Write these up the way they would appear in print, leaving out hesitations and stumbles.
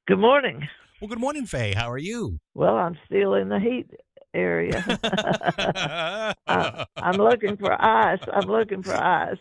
Good morning. Well, good morning, Faye. How are you? Well, I'm still in the heat area. I'm looking for ice. I'm looking for ice.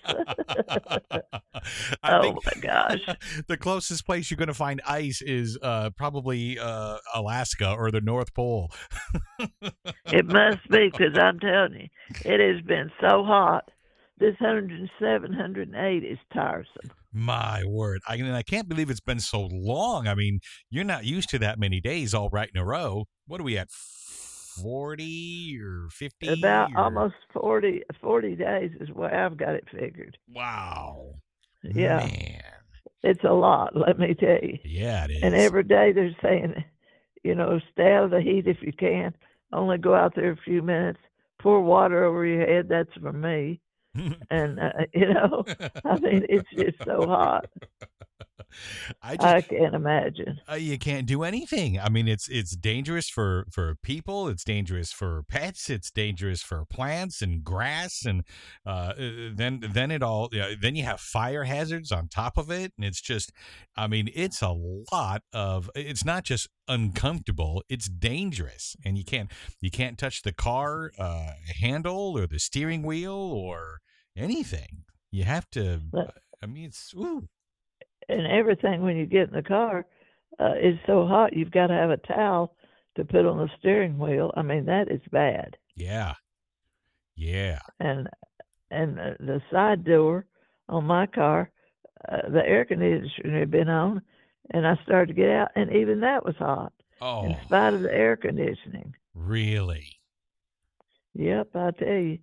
I think Oh my gosh. the closest place you're going to find ice is probably Alaska or the North Pole. It must be because I'm telling you, it has been so hot. This 107, 108 is tiresome. My word. I can't believe it's been so long. I mean, you're not used to that many days all right in a row. What are we at? 40 or About 50 or almost 40 days is the way I've got it figured. wow. Yeah, Man. it's a lot, let me tell you. Yeah, it And is. every day they're saying, stay out of the heat if you can. Only go out there a few minutes. Pour water over your head. That's for me. And I mean, it's just so hot. I just I can't imagine. you can't do anything. I mean, it's dangerous for people. It's dangerous for pets. It's dangerous for plants and grass, and then it all. Yeah, then you have fire hazards on top of it, and it's just. I mean, it's a lot of. It's not just uncomfortable. It's dangerous, and you can't touch the car handle or the steering wheel or anything. You have to. But I mean, it's ooh, and everything when you get in the car is so hot. You've got to have a towel to put on the steering wheel. I mean, that is bad. yeah, yeah. And the side door on my car, the air conditioner had been on, and I started to get out, and even that was hot, in Oh, spite of the air conditioning. really? Yep, I tell you.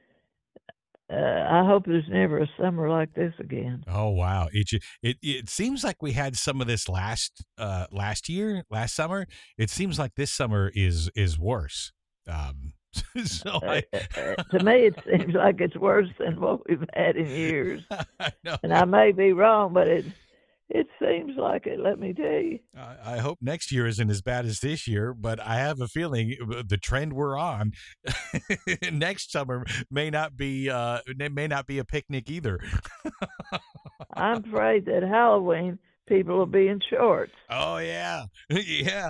I hope there's never a summer like this again. Oh wow! It seems like we had some of this last summer. It seems like this summer is worse. Um, so To me, it seems like it's worse than what we've had in years. I know. And I may be wrong, but it seems like it. Let me tell you. I hope next year isn't as bad as this year, but I have a feeling the trend we're on next summer may not be a picnic either. I'm afraid that Halloween people will be in shorts. Oh yeah, yeah,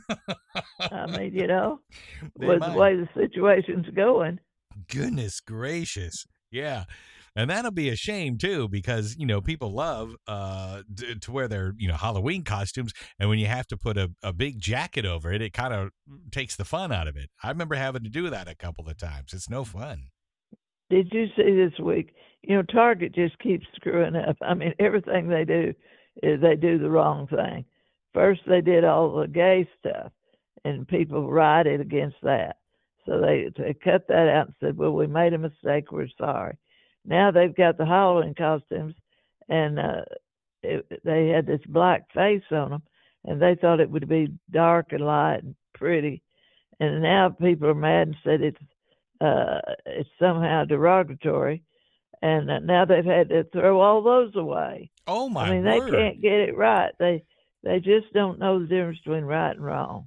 I mean, they with the might. way the situation's going. Goodness gracious. Yeah. And that'll be a shame too, because people love to wear their Halloween costumes, and when you have to put a big jacket over it, it kind of takes the fun out of it. I remember having to do that a couple of times. It's no fun. Did you see this week? Target just keeps screwing up. I mean, everything they do is they do the wrong thing. First, they did all the gay stuff, and people rioted against that. So they cut that out and said, "Well, we made a mistake. We're sorry." Now they've got the Halloween costumes, and they had this black face on them, and they thought it would be dark and light and pretty. And now people are mad and said it's somehow derogatory, and now they've had to throw all those away. Oh I my mean, they word. can't get it right. They just don't know the difference between right and wrong.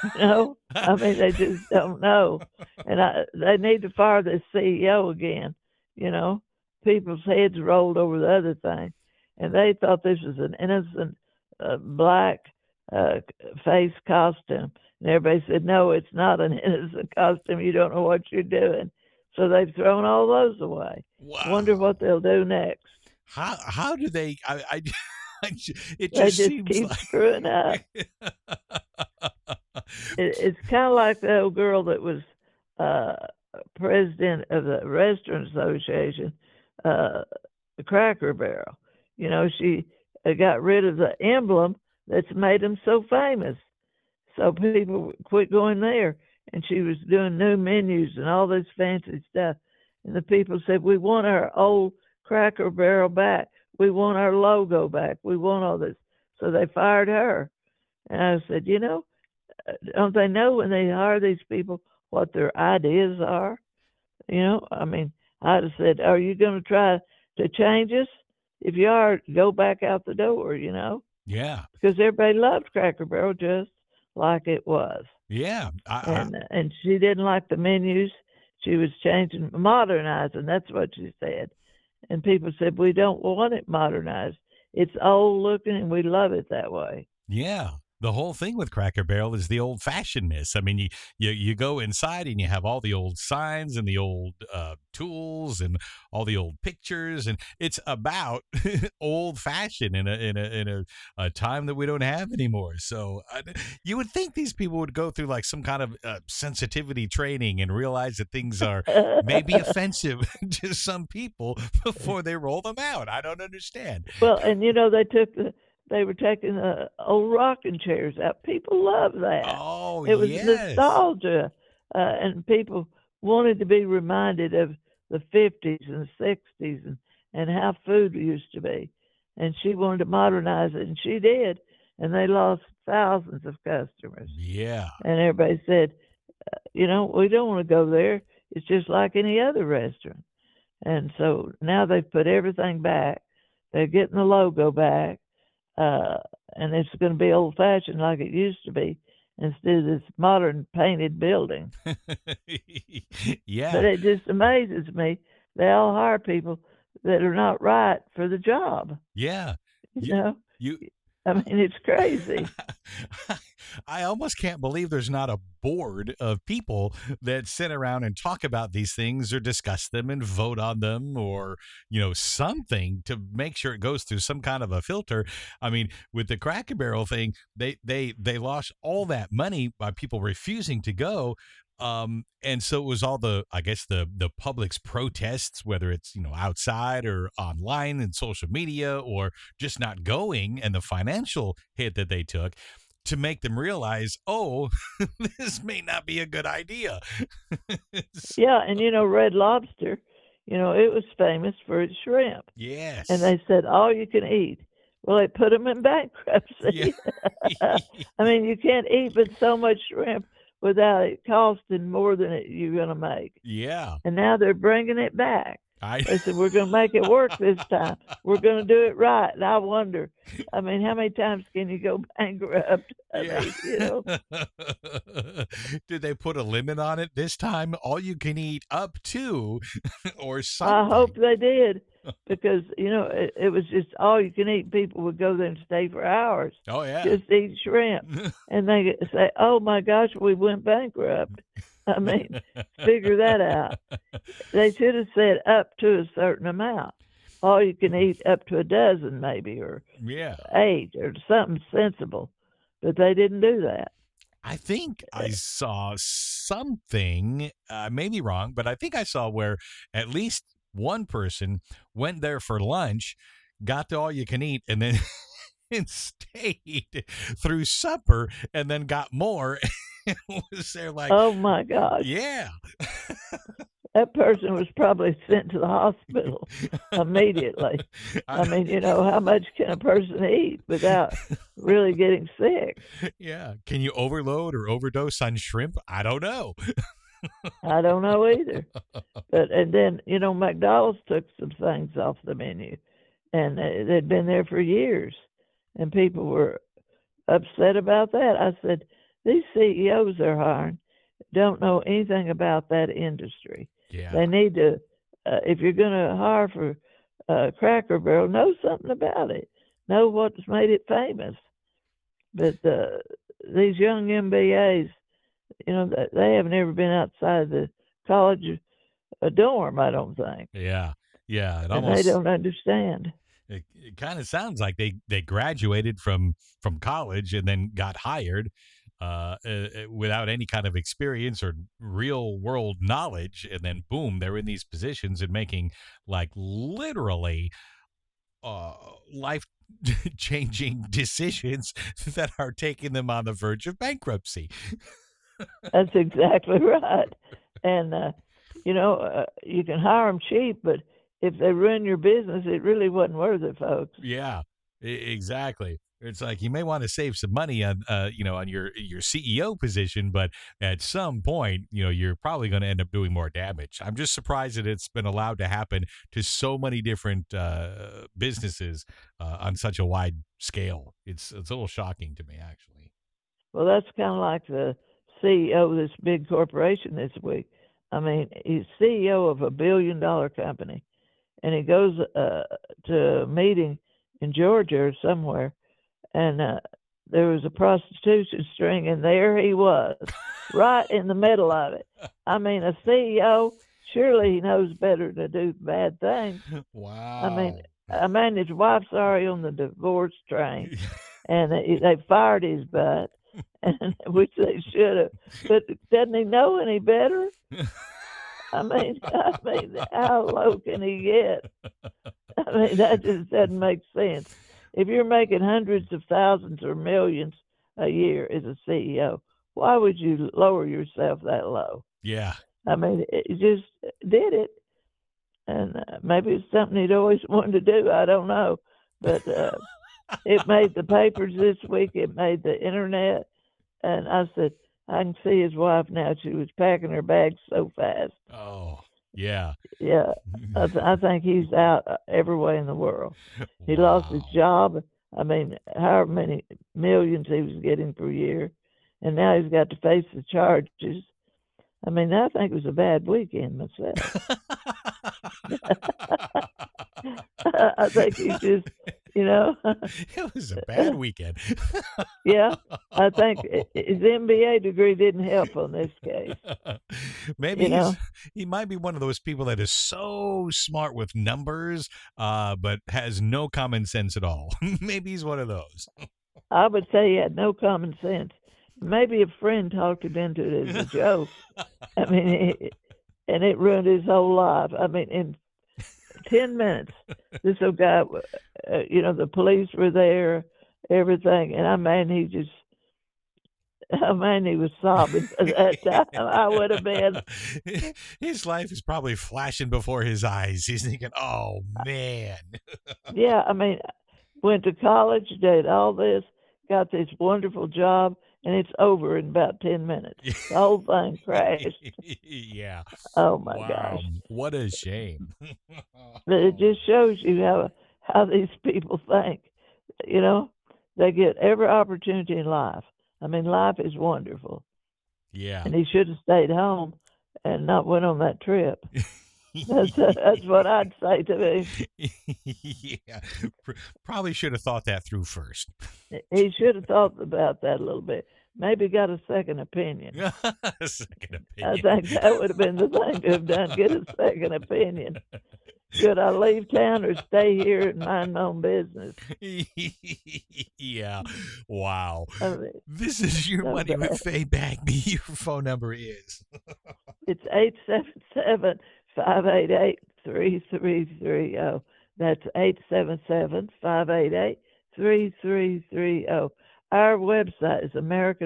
I mean, they just don't know, and they need to fire this CEO again. You know, People's heads rolled over the other thing, and they thought this was an innocent black uh, face costume. And everybody said, no, it's not an innocent costume. You don't know what you're doing. So they've thrown all those away. Wonder Wow. what they'll do next. How do they it They just just seems keep screwing up. like It's kind of like the old girl that was uh, president of the Restaurant Association, uh, Cracker Barrel. She got rid of the emblem that's made them so famous. So people quit going there. And she was doing new menus and all this fancy stuff. And the people said, we want our old Cracker Barrel back. We want our logo back. We want all this. So they fired her. And I said, don't they know when they hire these people what their ideas are? I mean, I'd have said, are you going to try to change us? If you are, go back out the door. yeah. Because everybody loved Cracker Barrel just like it was. Yeah. And she didn't like the menus. She was changing, modernizing. That's what she said. And people said, we don't want it modernized. It's old looking, and we love it that way. Yeah. the whole thing with Cracker Barrel is the old fashionedness. I mean, you go inside and you have all the old signs and the old tools and all the old pictures, and it's about old fashioned in a time that we don't have anymore. So you would think these people would go through like some kind of sensitivity training and realize that things are maybe offensive to some people before they roll them out. I don't understand. Well, and they were taking the old rocking chairs out. People love that. Oh, It was yes. nostalgia, and people wanted to be reminded of the 50s and 60s and how food used to be. And she wanted to modernize it, and she did. And they lost thousands of customers. Yeah. And everybody said, we don't want to go there. It's just like any other restaurant. And so now they've put everything back. They're getting the logo back, uh, and it's going to be old fashioned like it used to be instead of this modern painted building. Yeah. But it just amazes me. They all hire people that are not right for the job. Yeah. You You know, you I mean, it's crazy. I almost can't believe there's not a board of people that sit around and talk about these things or discuss them and vote on them or, something to make sure it goes through some kind of a filter. I mean, with the Cracker Barrel thing, they lost all that money by people refusing to go. And so it was all I guess the public's protests, whether it's, outside or online and social media or just not going, and the financial hit that they took to make them realize, oh, this may not be a good idea. Yeah, and Red Lobster, it was famous for its shrimp, and Yes. they said all you can eat. Well, they put them in Yeah. bankruptcy. I mean, you can't eat but so much shrimp without it costing more than you're going to make. Yeah. And now they're bringing it back. I They said, we're going to make it work this time. We're going to do it right. And I wonder, I mean, how many times can you go bankrupt? I Yeah. mean, Did they put a limit on it this time? All you can eat up to or I hope something. they did because, it was just all you can eat. People would go there and stay for hours Oh yeah. just to eat shrimp. And they say, oh my gosh, we went bankrupt. I mean, figure that out. They should have said up to a certain amount. All you can eat up to a dozen, maybe, or Yeah. 8, or something sensible. But they didn't do that. I think I saw something, I may be wrong, but I think I saw where at least one person went there for lunch, got the all you can eat, and then and stayed through supper and then got more. And was there like, Oh my gosh. yeah. That person was probably sent to the hospital immediately. I I, mean, how much can a person eat without really getting sick? yeah. Can you overload or overdose on shrimp? I don't know. I don't know either. And then, McDonald's took some things off the menu, and they'd been there for years, and people were upset about that. I said, these CEOs they're hiring don't know anything about that industry. Yeah. They need to, if you're going to hire for Cracker Barrel, know something about it, know what's made it famous. But these young MBAs, they haven't ever been outside the college dorm, I don't think, Yeah. Yeah. It and they almost don't understand. it kind of sounds like they graduated from college and then got hired without any kind of experience or real world knowledge, and then boom, they're in these positions and making like literally uh, life changing decisions that are taking them on the verge of bankruptcy. That's exactly right. And you can hire them cheap, but if they ruin your business, it really wasn't worth it, folks. Yeah, exactly. It's like you may want to save some money on, on your CEO position, but at some point, you're probably going to end up doing more damage. I'm just surprised that it's been allowed to happen to so many different businesses on such a wide scale. It's a little shocking to me, actually. Well, that's kind of like the CEO of this big corporation this week. I mean, he's CEO of $1 billion company, and he goes to a meeting in Georgia or somewhere, and there was a prostitution string, and there he was, right in the middle of it. I mean, a CEO, surely he knows better to do bad things. I mean, Wow. his wife's already on the divorce train, and they fired his butt, and which they should have. But doesn't he know any better? How low can he get? I mean, that just doesn't make sense. If you're making hundreds of thousands or millions a year as a CEO, why would you lower yourself that low? Yeah. I mean, it just did it, and maybe it's something he'd always wanted to do. I don't know, but it made the papers this week. It made the internet, and I said, I can see his wife now. She was packing her bags so fast. Oh, yeah. Yeah, I think he's out every way in the world. He lost his Wow. job. I mean, however many millions he was getting per year, and now he's got to face the charges. I mean, I think it was a bad weekend myself. I think he just, you know, It was a bad weekend. yeah. I think his MBA degree didn't help on this case. Maybe You know, he might be one of those people that is so smart with numbers, but has no common sense at all. Maybe he's one of those. I would say he had no common sense. Maybe a friend talked him into it as a joke. I mean, and it ruined his whole life. I mean, in 10 minutes, this old guy, the police were there, everything. And he was sobbing at that time. I would have been, His life is probably flashing before his eyes. He's thinking, "Oh man." yeah, I mean, went to college, did all this, got this wonderful job, and it's over in about 10 minutes. The whole thing crashed. Yeah. Oh my Wow. gosh. What a shame. But it just shows you how these people think. You know, they get every opportunity in life. I mean, life is wonderful, Yeah. and he should have stayed home and not went on that trip. That's what I'd say to him. Yeah. Probably should have thought that through first. He should have thought about that a little bit. Maybe got a second opinion. Second I opinion. think that would have been the thing to have done. Get a second opinion. Should I leave town or stay here and mind my own business? Yeah. Wow. I mean, This is your so money with bad. Faye Bagby. Your phone number is. It's 877-588-3330. That's 877-588-3330. Our website is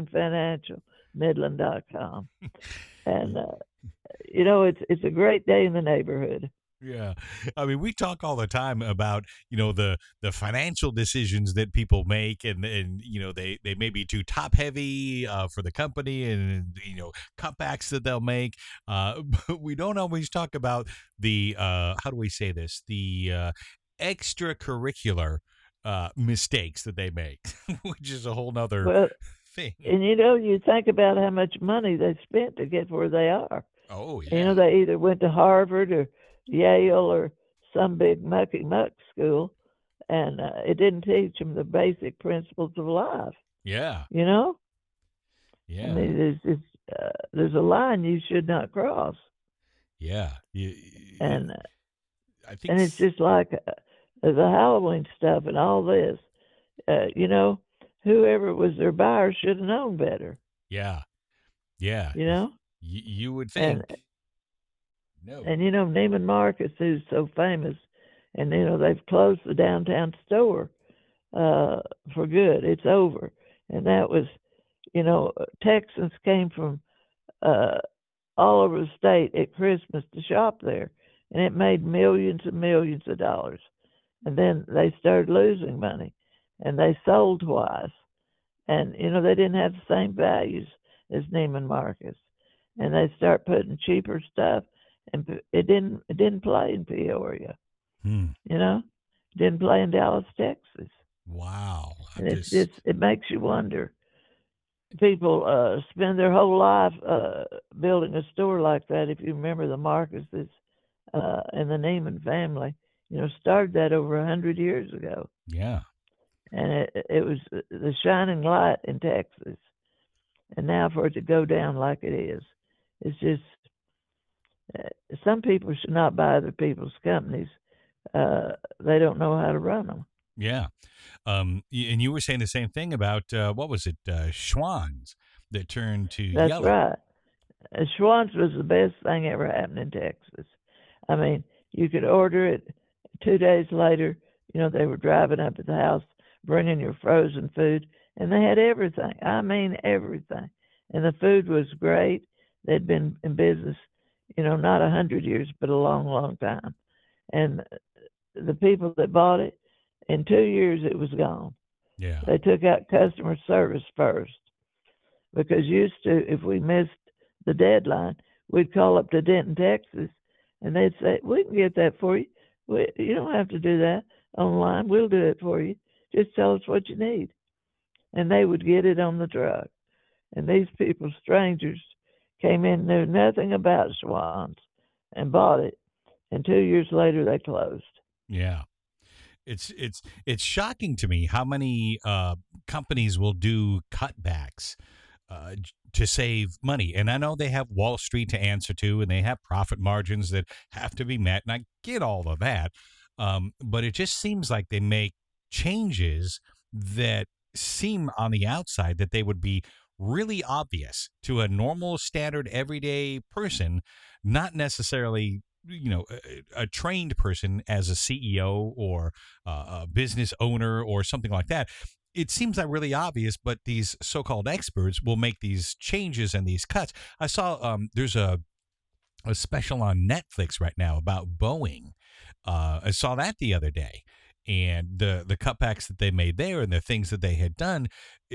AmericanFinancialMidland.com. And, it's a great day in the neighborhood. Yeah. I mean, we talk all the time about, the financial decisions that people make and they may be too top heavy for the company and cutbacks that they'll make. But we don't always talk about the how do we say this? The extracurricular mistakes that they make, which is a whole nother Well, thing. and you think about how much money they spent to get where they are. Oh yeah. They either went to Harvard or Yale or some big mucky muck school, and it didn't teach them the basic principles of life. Yeah. You know, I Yeah. mean, there's a line you should not cross, Yeah. and I think and it's just like the Halloween stuff and all this. Uh, you know, whoever was their buyer should have known better. yeah. Yeah. You know, You would and think. No. Neiman Marcus, who's so famous, and they've closed the downtown store for good. It's over, and that was, Texans came from uh, all over the state at Christmas to shop there, and it made millions and millions of dollars. And then they started losing money, and they sold twice, and they didn't have the same values as Neiman Marcus, and they start putting cheaper stuff, and it didn't play in Peoria, Hmm. it didn't play in Dallas, Texas, Wow. and it makes you wonder. People spend their whole life building a store like that. If you remember the Marcuses and the Neiman family, started that over 100 years ago, Yeah. and it was the shining light in Texas. And now for it to go down like it is, it's just uh, some people should not buy other people's companies. They don't know how to run them. Yeah. And you were saying the same thing about what was it, Schwann's that turned to That's yellow. right. Schwann's was the best thing ever happened in Texas. I mean, you could order it 2 days later. You know, they were driving up to the house, bringing your frozen food, and they had everything. I mean, everything. And the food was great. They'd been in business, not 100 years, but a long, long time. And the people that bought it, in 2 years, it was gone. Yeah. They took out customer service first because used to, if we missed the deadline, we'd call up to Denton, Texas, and they'd say, "We can get that for you. You don't have to do that online. We'll do it for you. Just tell us what you need." And they would get it on the truck. And these people, strangers, came in, knew nothing about Schwann's, and bought it. And 2 years later, they closed. Yeah. It's shocking to me how many companies will do cutbacks to save money. And I know they have Wall Street to answer to, and they have profit margins that have to be met. And I get all of that. But it just seems like they make changes that seem on the outside that they would be really obvious to a normal, standard, everyday person, not necessarily a trained person as a CEO or a business owner or something like that. It seems like really obvious, but these so-called experts will make these changes and these cuts. I saw there's a special on Netflix right now about Boeing. I saw that the other day, and the cutbacks that they made there and the things that they had done.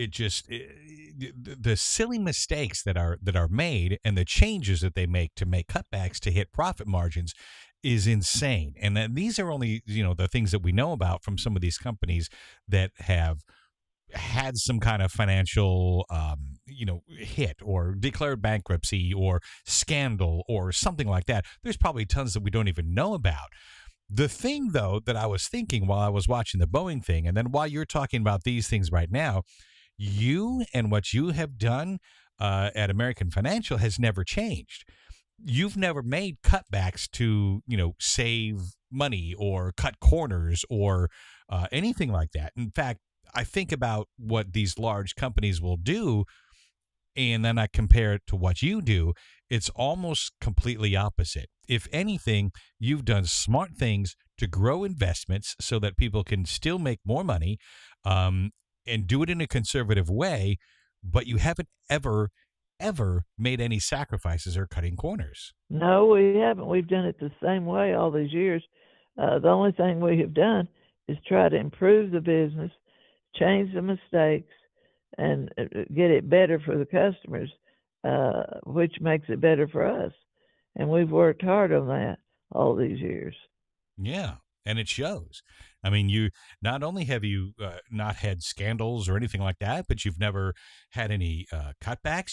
The silly mistakes that are made and the changes that they make to make cutbacks to hit profit margins is insane. And then these are only the things that we know about from some of these companies that have had some kind of financial hit or declared bankruptcy or scandal or something like that. There's probably tons that we don't even know about. The thing, though, that I was thinking while I was watching the Boeing thing, and then while you're talking about these things right now, you and what you have done at American Financial has never changed. You've never made cutbacks to, save money or cut corners or anything like that. In fact, I think about what these large companies will do, and then I compare it to what you do. It's almost completely opposite. If anything, you've done smart things to grow investments so that people can still make more money and do it in a conservative way, but you haven't ever made any sacrifices or cutting corners. No, we haven't. We've done it the same way all these years. The only thing we have done is try to improve the business, change the mistakes, and get it better for the customers, which makes it better for us. And we've worked hard on that all these years. Yeah, and it shows. I mean, you not only have you not had scandals or anything like that, but you've never had any cutbacks.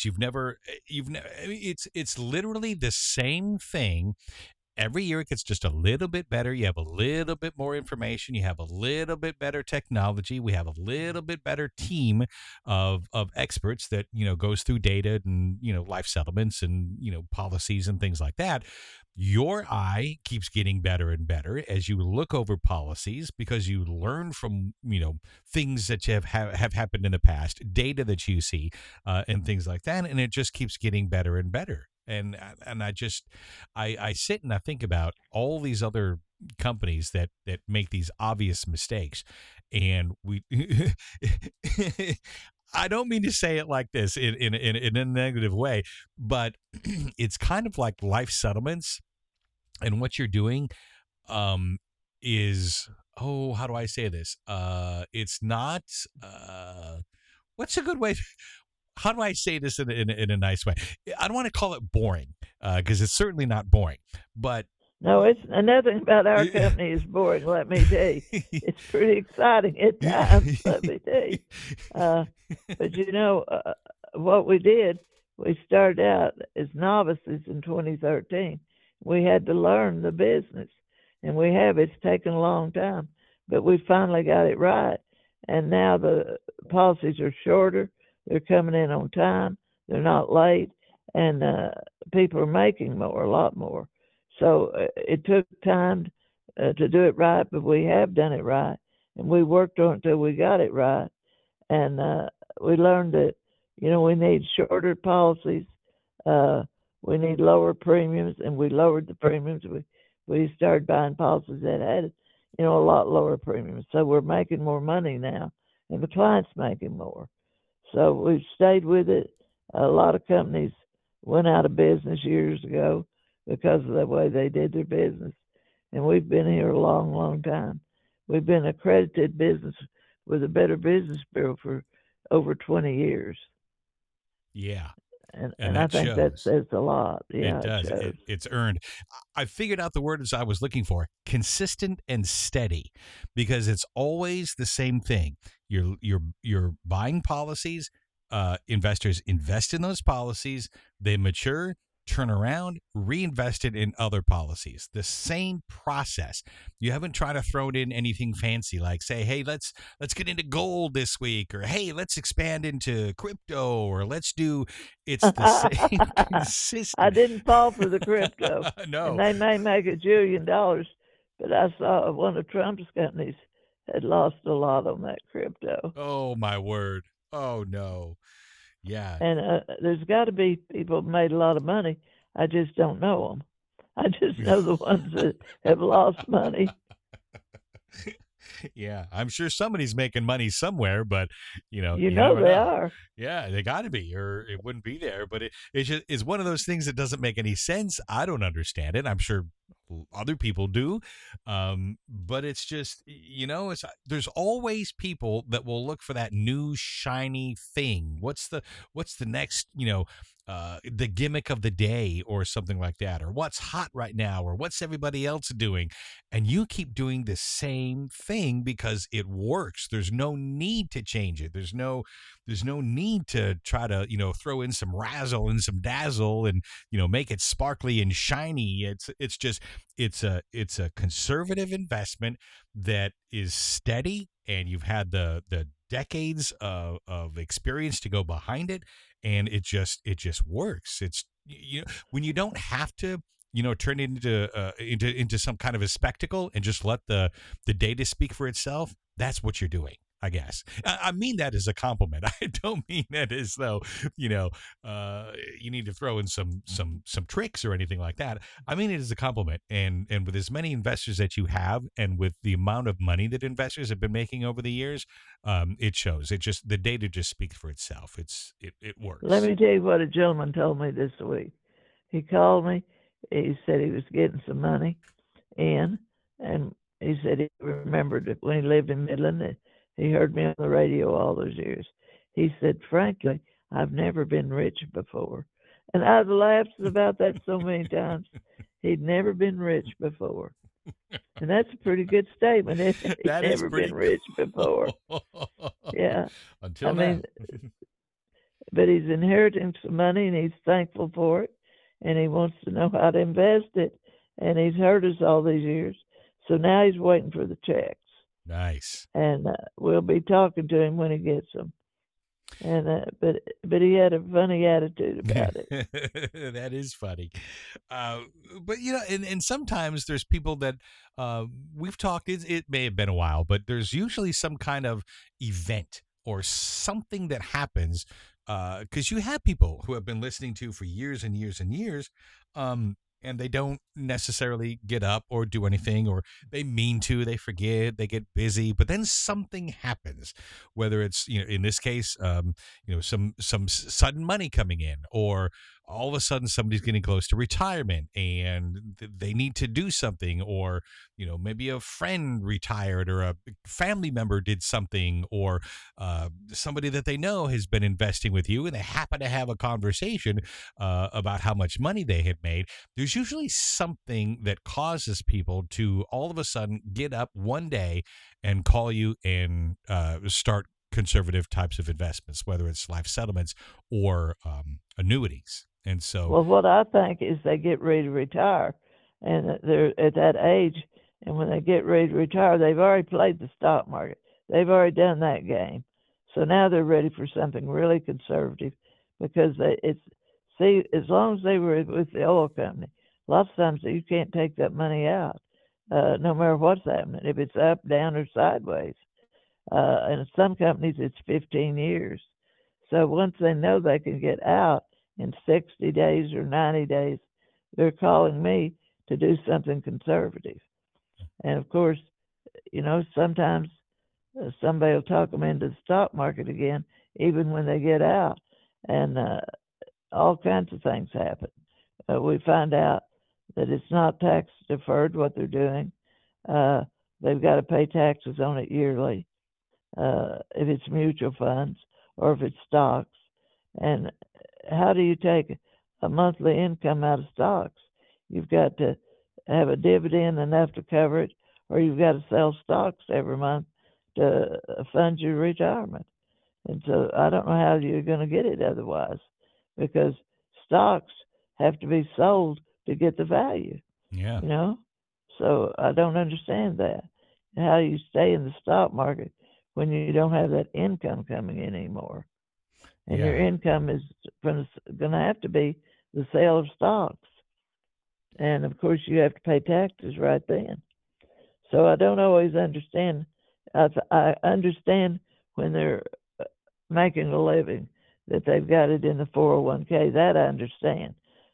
It's literally the same thing. Every year it gets just a little bit better. You have a little bit more information. You have a little bit better technology. We have a little bit better team of experts that, goes through data and, life settlements and, policies and things like that. Your eye keeps getting better and better as you look over policies because you learn from, things that have happened in the past, data that you see and things like that. And it just keeps getting better and better. And I sit and I think about all these other companies that make these obvious mistakes, and we I don't mean to say it like this in a negative way, but it's kind of like life settlements, and what you're doing is, how do I say this? It's not what's a good way? How do I say this in a nice way? I don't want to call it boring because it's certainly not boring, but No, it's nothing about our company is boring. Let me tell you, it's pretty exciting at times. Let me tell you. But what we did, we started out as novices in 2013. We had to learn the business, and we have. It's taken a long time, but we finally got it right. and now the policies are shorter. They're coming in on time. They're not late, and people are making more, a lot more. So it took time to do it right, but we have done it right, and we worked on it until we got it right. And we learned that we need shorter policies. Uh, we need lower premiums, and we lowered the premiums. We started buying policies that had a lot lower premiums. So we're making more money now, and the client's making more. So we've stayed with it. A lot of companies went out of business years ago because of the way they did their business, and we've been here a long, long time. We've been accredited business with a Better Business Bureau for over 20 years, Yeah. And and I that think that shows. says a lot. It Yeah, it does. shows. It's earned. I figured out the words I was looking for: consistent and steady, because it's always the same thing. You're buying policies. Investors invest in those policies. They mature, turn around, reinvest it in other policies. The same process. You haven't tried to throw in anything fancy like say, hey, let's get into gold this week, or hey, let's expand into crypto, or let's do. It's the same I consistent. didn't fall for the crypto, and No. they may make $1 billion, but I saw one of Trump's companies had lost a lot on that crypto. Oh my word. Oh no. Yeah. And there's got to be people who made a lot of money. I just don't know them. I just know the ones that have lost money. Yeah, I'm sure somebody's making money somewhere, but You you know never they know. are. Yeah, they got to be, or it wouldn't be there. But it's just is one of those things that doesn't make any sense. I don't understand it. I'm sure other people do, but it's just it's there's always people that will look for that new shiny thing. What's the next the gimmick of the day or something like that, or what's hot right now, or what's everybody else doing, and you keep doing the same thing because it works. There's no need to change it. There's no need to try to throw in some razzle and some dazzle and make it sparkly and shiny. It's a conservative investment that is steady, and you've had the decades of experience to go behind it, and it just works. It's when you don't have to turn it into some kind of a spectacle and just let the data speak for itself. That's what you're doing, I guess. I mean that as a compliment. I don't mean that as though you need to throw in some tricks or anything like that. I mean it as a compliment. And with as many investors that you have, and with the amount of money that investors have been making over the years, it shows. The data just speaks for itself. It Let works. me tell you what a gentleman told me this week. He called me. He said he was getting some money in, and he said he remembered it when he lived in Midland. That he heard me on the radio all those years. He said, frankly, I've never been rich before. And I've laughed about that so many times. He'd never been rich before. And that's a pretty good statement. He'd That is never been pretty rich before. cool. Yeah. I Until now. mean, but he's inheriting some money and he's thankful for it. And he wants to know how to invest it. And he's heard us all these years. So now he's waiting for the checks. Nice. And we'll be talking to him when he gets them. And but he had a funny attitude about it. That is funny. Uh, but and sometimes there's people that we've talked. It may have been a while, but there's usually some kind of event or something that happens, because you have people who have been listening to for years and years and years. And they don't necessarily get up or do anything, or they mean to, they forget, they get busy, but then something happens, whether it's, in this case, some sudden money coming in, or all of a sudden somebody's getting close to retirement and they need to do something, or, maybe a friend retired, or a family member did something, or somebody that they know has been investing with you and they happen to have a conversation about how much money they had made. There's usually something that causes people to all of a sudden get up one day and call you and start conservative types of investments, whether it's life settlements or annuities. And so, Well, what I think is they get ready to retire, and they're at that age, and when they get ready to retire, they've already played the stock market. they've already done that game. So now they're ready for something really conservative because it's see as long as they were with the oil company, lots of times you can't take that money out, no matter what's happening, if it's up, down, or sideways. And in some companies, it's 15 years. So once they know they can get out in 60 days or 90 days, they're calling me to do something conservative. And of course, sometimes somebody will talk them into the stock market again, even when they get out. And all kinds of things happen. We find out that it's not tax deferred what they're doing. They've got to pay taxes on it yearly if it's mutual funds or if it's stocks. And how do you take a monthly income out of stocks? You've got to have a dividend enough to cover it, or you've got to sell stocks every month to fund your retirement. And so I don't know how you're going to get it otherwise, because stocks have to be sold to get the value, Yeah. you know? So I don't understand that. How you stay in the stock market when you don't have that income coming in anymore. And your Yeah. income is going to have to be the sale of stocks. And of course, you have to pay taxes right then. So I don't always understand. I understand when they're making a living that they've got it in the 401k. That I understand.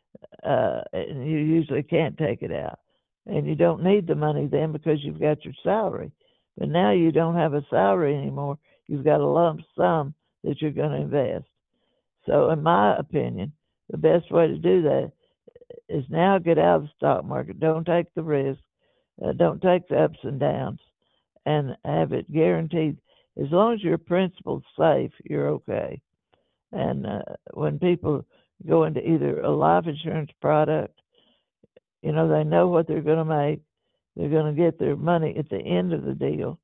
And you usually can't take it out. And you don't need the money then because you've got your salary. But now you don't have a salary anymore. You've got a lump sum that you're going to invest. So, in my opinion, the best way to do that is now get out of the stock market. Don't take the risk. Don't take the ups and downs, and have it guaranteed. As long as your principal's safe, you're okay. And when people go into either a life insurance product, they know what they're going to make. They're going to get their money at the end of the deal.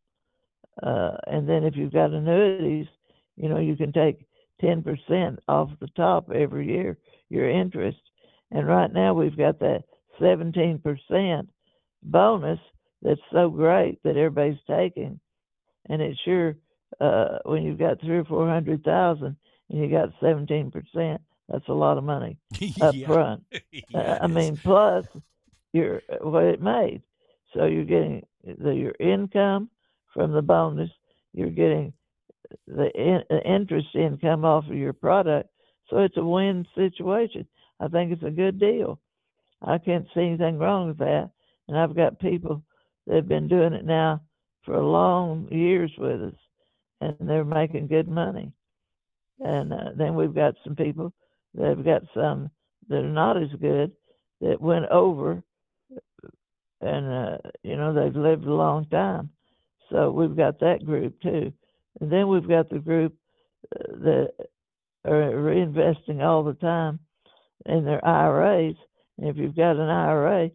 And then if you've got annuities, you can take 10% off the top every year, your interest. And right now we've got that 17% bonus that's so great that everybody's taking. And it's sure, when you've got 300,000 or 400,000 and you got 17%, that's a lot of money up Yeah. front. Yeah, it is. Plus what it made. So you're getting your income from the bonus. You're getting the interest income off of your product. So it's a win situation. I think it's a good deal. I can't see anything wrong with that. And I've got people that have been doing it now for long years with us, and they're making good money. And then we've got some people that have got some that are not as good that went over, and they've lived a long time. So we've got that group too. And then we've got the group that are reinvesting all the time in their IRAs. And if you've got an IRA,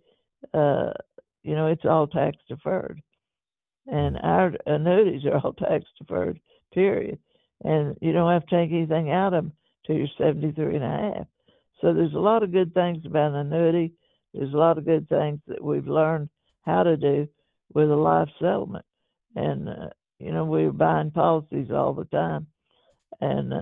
it's all tax deferred. And our annuities are all tax deferred, period. And you don't have to take anything out of them till you're 73 and a half. So there's a lot of good things about an annuity. There's a lot of good things that we've learned how to do with a life settlement. And, we're buying policies all the time. And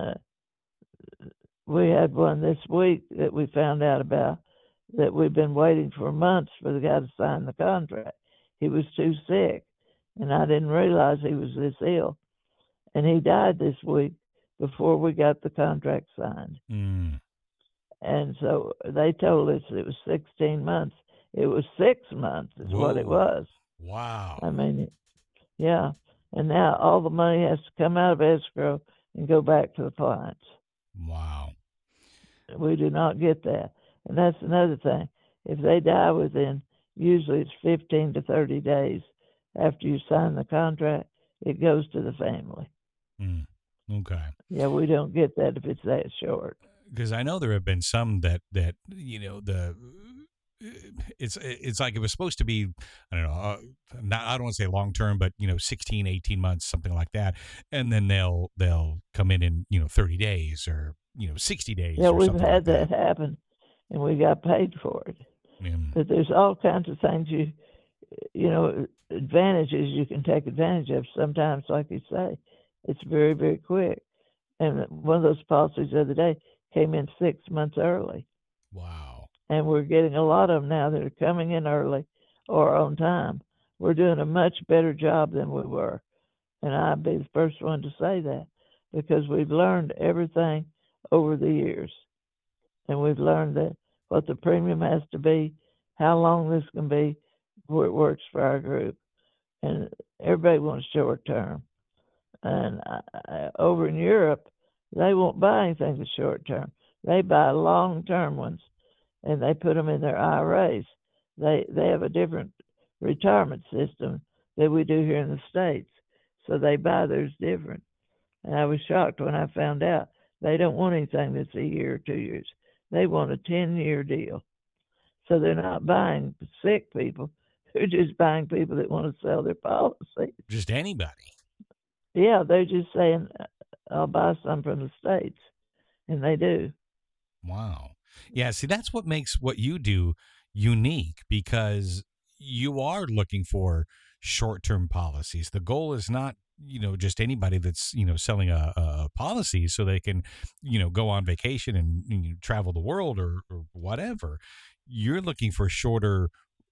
we had one this week that we found out about that we've been waiting for months for the guy to sign the contract. He was too sick, and I didn't realize he was this ill. And he died this week before we got the contract signed. Mm. And so they told us it was 16 months. It was 6 months is what it Whoa. was. Wow. I mean, yeah. And now all the money has to come out of escrow and go back to the clients. Wow. We do not get that. And that's another thing. If they die within, usually it's 15 to 30 days after you sign the contract, it goes to the family. Mm. Okay. Yeah, we don't get that if it's that short. Because I know there have been some that it's like it was supposed to be, I don't know, I don't want to say long term, but 16, 18 months, something like that, and then they'll come in 30 days or 60 days. Yeah, or we've something had like that happen, and we got paid for it. Mm. But there's all kinds of things you know, advantages you can take advantage of. Sometimes, like you say, it's very, very quick. And one of those policies the other day came in 6 months early. Wow. And we're getting a lot of them now that are coming in early or on time. We're doing a much better job than we were. And I'd be the first one to say that because we've learned everything over the years. And we've learned that what the premium has to be, how long this can be before it works for our group. And everybody wants short term. And over in Europe, they won't buy anything that's short term. They buy long term ones, and they put them in their IRAs. They have a different retirement system that we do here in the States, so they buy theirs different. And I was shocked when I found out they don't want anything that's a year or 2 years. They want a 10-year deal. So they're not buying sick people. They're just buying people that want to sell their policy. Just anybody. Yeah, they're just saying, I'll buy some from the States. And they do. Wow. Yeah, see, that's what makes what you do unique because you are looking for short-term policies. The goal is not, just anybody that's, selling a policy so they can, go on vacation and travel the world or whatever. You're looking for shorter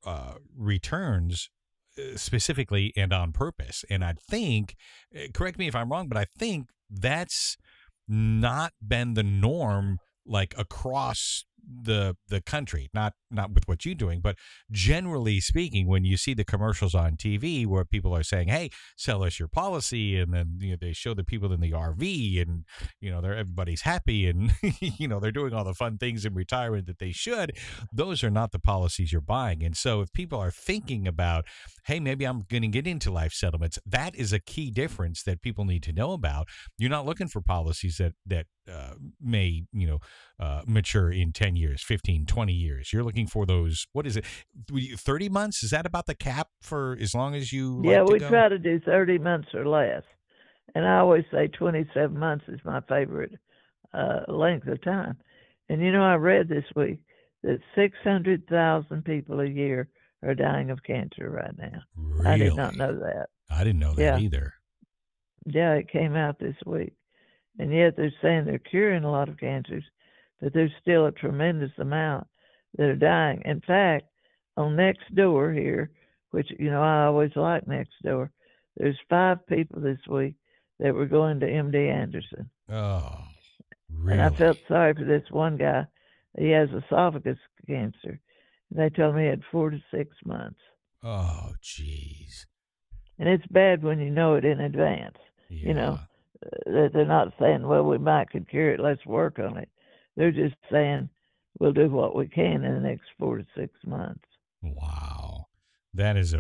returns specifically and on purpose. And I think, correct me if I'm wrong, but I think that's not been the norm like across the country, not with what you're doing, but generally speaking, when you see the commercials on TV where people are saying, hey, sell us your policy, and then they show the people in the RV and everybody's happy and they're doing all the fun things in retirement that they should, those are not the policies you're buying. And so if people are thinking about, hey, maybe I'm going to get into life settlements, that is a key difference that people need to know about. You're not looking for policies that may mature in 10 years, 15, 20 years. You're looking for those, what is it, 30 months? Is that about the cap for as long as you Yeah, like to we go? try to do 30 months or less. And I always say 27 months is my favorite length of time. And I read this week that 600,000 people a year are dying of cancer right now. Really? I did not know that. I didn't know that either. Yeah, it came out this week. And yet they're saying they're curing a lot of cancers, but there's still a tremendous amount that are dying. In fact, on Nextdoor here, which, I always like Nextdoor, there's 5 people this week that were going to MD Anderson. Oh, really? And I felt sorry for this one guy. He has esophagus cancer. And they told me he had 4 to 6 months. Oh, geez. And it's bad when you know it in advance. Yeah. That they're not saying, well, we might could cure it, let's work on it. They're just saying, we'll do what we can in the next 4 to 6 months. Wow. That is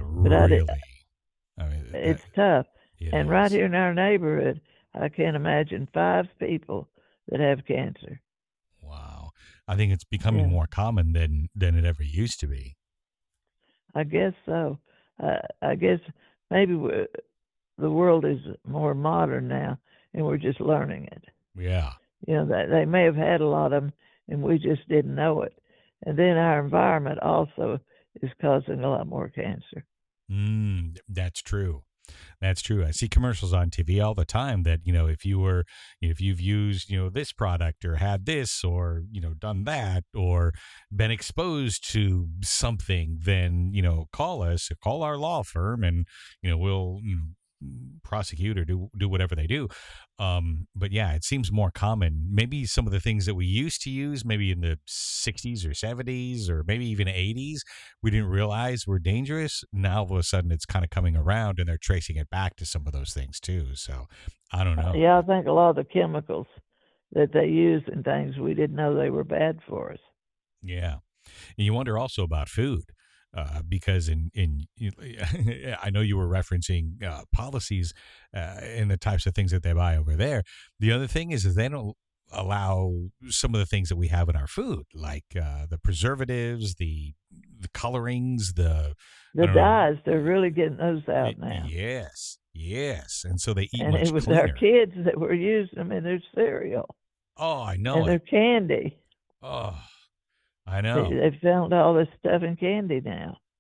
it's tough. And is. right here in our neighborhood, I can't imagine 5 people that have cancer. Wow. I think it's becoming more common than it ever used to be. I guess so. I guess maybe the world is more modern now, and we're just learning it. Yeah. They may have had a lot of them, and we just didn't know it. And then our environment also is causing a lot more cancer. That's true. That's true. I see commercials on TV all the time that, if you've used, this product or had this or, done that or been exposed to something, then, call us, call our law firm and, we'll, prosecute or do whatever they do. But yeah, it seems more common. Maybe some of the things that we used to use, maybe in the 60s or 70s or maybe even 80s, we didn't realize were dangerous. Now all of a sudden it's kind of coming around and they're tracing it back to some of those things too. So I don't know. Yeah, I think a lot of the chemicals that they use in things, we didn't know they were bad for us. Yeah. And you wonder also about food. Because I know you were referencing policies and the types of things that they buy over there. The other thing is they don't allow some of the things that we have in our food, like the preservatives, the colorings, the dyes. They're really getting those out now. Yes, and so they eat and much it was cleaner. Our kids that were using them in their cereal. Oh, I know. And their candy. Oh, I know. They've found all this stuff in candy now.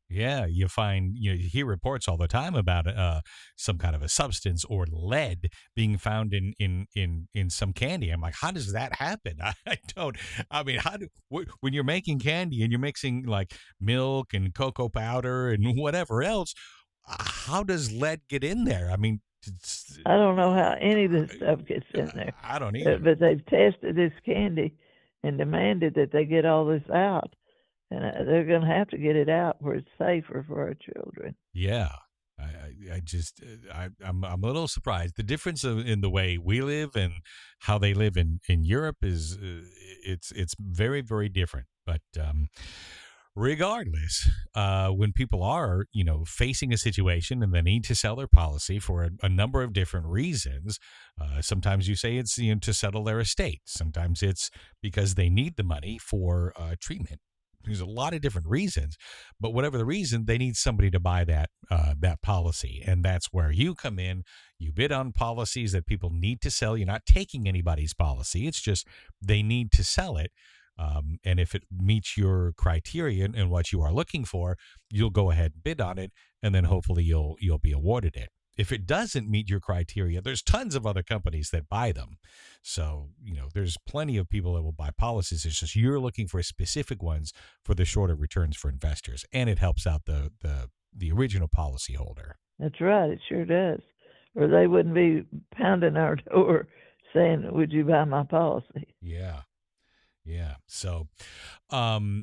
Yeah, you find you hear reports all the time about some kind of a substance or lead being found in some candy. I'm like, how does that happen? I don't. I mean, when you're making candy and you're mixing like milk and cocoa powder and whatever else, how does lead get in there? I mean, I don't know how any of this stuff gets in there, I don't either. but they've tested this candy and demanded that they get all this out, and they're going to have to get it out where it's safer for our children. Yeah. I just I'm a little surprised. The difference in the way we live and how they live in Europe is it's very very different. But regardless, when people are facing a situation and they need to sell their policy for a number of different reasons, sometimes you say it's to settle their estate. Sometimes it's because they need the money for treatment. There's a lot of different reasons, but whatever the reason, they need somebody to buy that policy, and that's where you come in. You bid on policies that people need to sell. You're not taking anybody's policy. It's just they need to sell it, and if it meets your criteria and what you are looking for, you'll go ahead and bid on it, and then hopefully you'll be awarded it. If it doesn't meet your criteria, there's tons of other companies that buy them. So, there's plenty of people that will buy policies. It's just you're looking for specific ones for the shorter returns for investors, and it helps out the original policyholder. That's right, it sure does. Or they wouldn't be pounding our door saying, "Would you buy my policy?" Yeah. Yeah. So, um,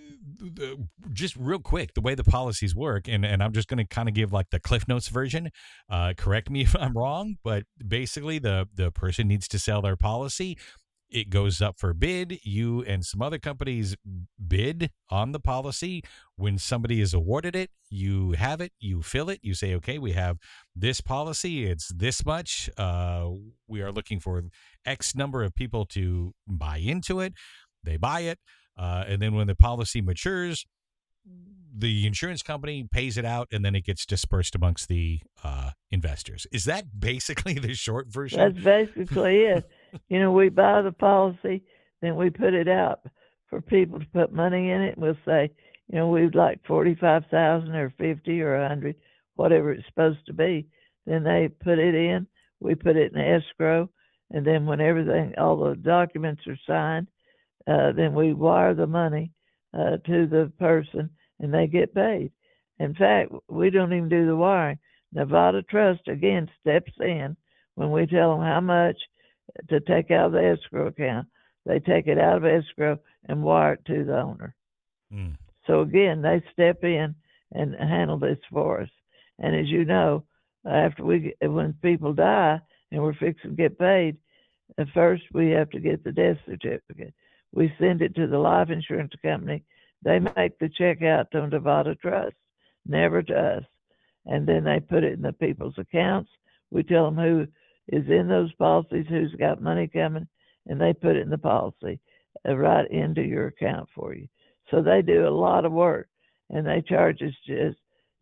just real quick, the way the policies work, and I'm just going to kind of give like the Cliff Notes version. Correct me if I'm wrong, but basically the person needs to sell their policy. It goes up for bid. You and some other companies bid on the policy. When somebody is awarded it, you have it, you fill it, you say, okay, we have this policy. It's this much. We are looking for X number of people to buy into it. They buy it. And then when the policy matures, the insurance company pays it out, and then it gets dispersed amongst the investors. Is that basically the short version? That's basically it. We buy the policy, then we put it out for people to put money in it. We'll say, we'd like 45,000 or 50 or 100, whatever it's supposed to be. Then they put it in. We put it in escrow, and then when all the documents are signed, then we wire the money to the person, and they get paid. In fact, we don't even do the wiring. Nevada Trust, again, steps in when we tell them how much to take out of the escrow account. They take it out of escrow and wire it to the owner. Mm. So again, they step in and handle this for us. And as you know, when people die and we're fixing to get paid, first we have to get the death certificate. We send it to the life insurance company. They make the check out to Nevada Trust, never to us. And then they put it in the people's accounts. We tell them who is in those policies, who's got money coming, and they put it in the policy right into your account for you. So they do a lot of work, and they charge us just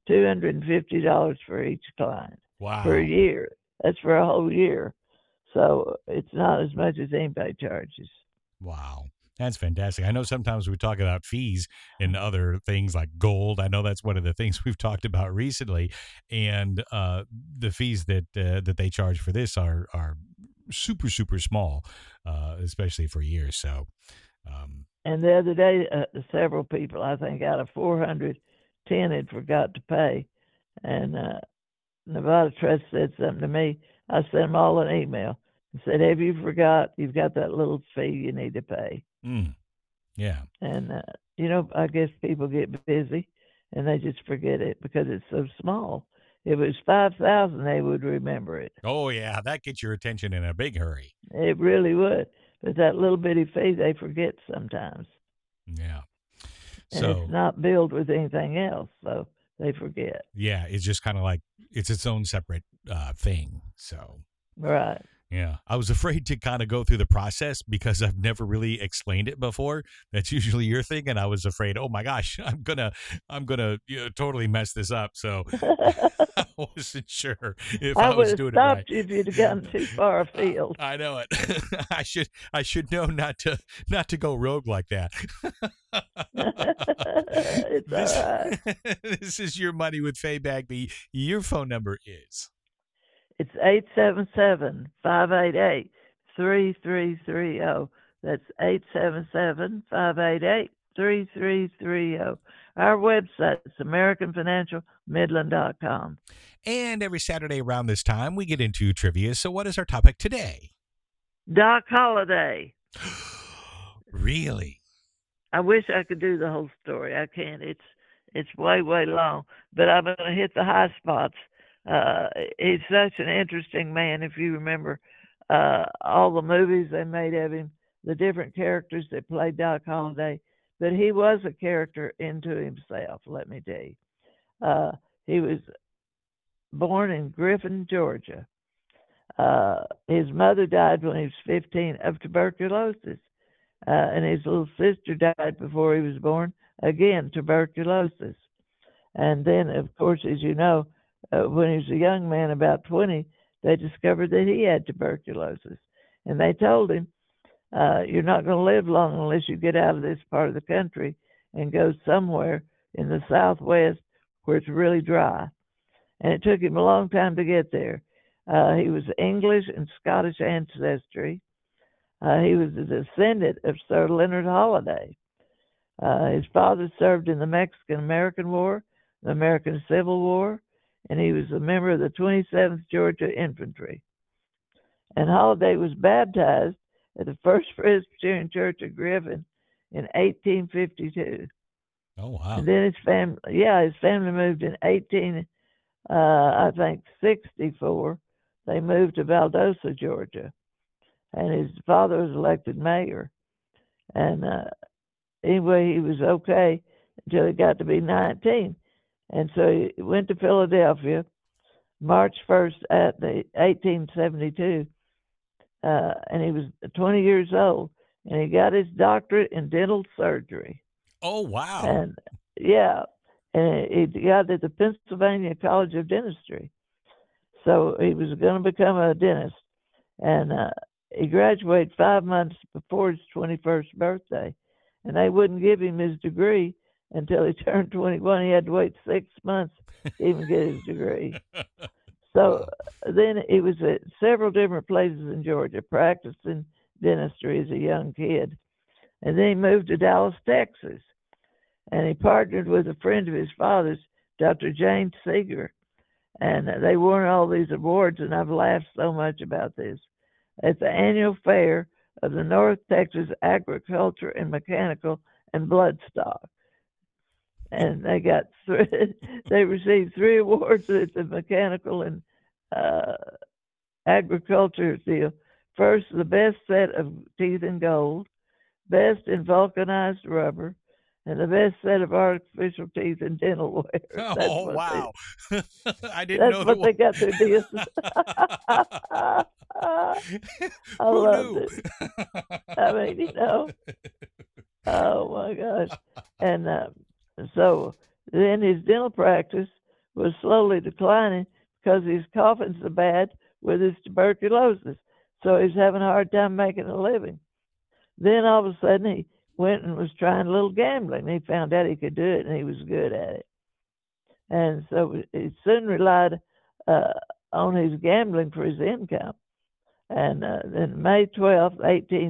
$250 for each client per year. That's for a whole year. So it's not as much as anybody charges. Wow. That's fantastic. I know sometimes we talk about fees and other things like gold. I know that's one of the things we've talked about recently, and the fees that they charge for this are super super small, especially for years. So, and the other day, several people, I think out of 410, had forgot to pay, and Nevada Trust said something to me. I sent them all an email and said, "Have you forgot? You've got that little fee you need to pay." Yeah. And, I guess people get busy and they just forget it because it's so small. If it was 5,000, they would remember it. Oh, yeah. That gets your attention in a big hurry. It really would. But that little bitty fee, they forget sometimes. Yeah. And it's not billed with anything else, so they forget. Yeah. It's just kind of like it's its own separate thing. So. Right. Yeah, I was afraid to kind of go through the process because I've never really explained it before. That's usually your thing, and I was afraid, oh my gosh, I'm gonna totally mess this up. So I wasn't sure if I I would was have doing it right. stopped you if you'd have gotten too far afield. I know it. I should know not to go rogue like that. It's all This right. this is Your Money with Faye Bagby. Your phone number is It's 877-588-3330. That's 877-588-3330. Our website is AmericanFinancialMidland.com. and every Saturday around this time we get into trivia. So what is our topic today? Doc Holliday. Really? I wish I could do the whole story. I can't. It's way long. But I'm going to hit the high spots. He's such an interesting man. If you remember all the movies they made of him, the different characters that played Doc Holliday, but he was a character into himself. Let me tell you. He was born in Griffin, Georgia. His mother died when he was 15 of tuberculosis. And his little sister died before he was born, again, tuberculosis. And then, of course, as you know, when he was a young man, about 20, they discovered that he had tuberculosis. And they told him, you're not going to live long unless you get out of this part of the country and go somewhere in the Southwest where it's really dry. And it took him a long time to get there. He was English and Scottish ancestry. He was a descendant of Sir Leonard Holliday. His father served in the Mexican-American War, the American Civil War, and he was a member of the 27th Georgia Infantry. And Holliday was baptized at the First Presbyterian Church of Griffin in 1852. Oh, wow. And then his family moved in 1864. They moved to Valdosta, Georgia. And his father was elected mayor. And anyway, he was okay until he got to be 19. And so he went to Philadelphia, March 1st, 1872, and he was 20 years old. And he got his doctorate in dental surgery. Oh, wow. And yeah, and he got it at the Pennsylvania College of Dentistry. So he was going to become a dentist. And he graduated 5 months before his 21st birthday, and they wouldn't give him his degree until he turned 21. He had to wait 6 months to even get his degree. So then he was at several different places in Georgia practicing dentistry as a young kid. And then he moved to Dallas, Texas, and he partnered with a friend of his father's, Dr. Jane Seeger, and they won all these awards, and I've laughed so much about this. At the annual fair of the North Texas Agriculture and Mechanical and Bloodstock. And they received 3 awards at the mechanical and agriculture deal. First, the best set of teeth in gold, best in vulcanized rubber, and the best set of artificial teeth in dental wear. Oh, wow. I didn't That's know what they got their deals. I loved it. I mean, you know, oh my gosh. And so then his dental practice was slowly declining because he's coughing so bad with his tuberculosis. So he's having a hard time making a living. Then all of a sudden he went and was trying a little gambling. He found out he could do it, and he was good at it. And so he soon relied on his gambling for his income. And then May 12th,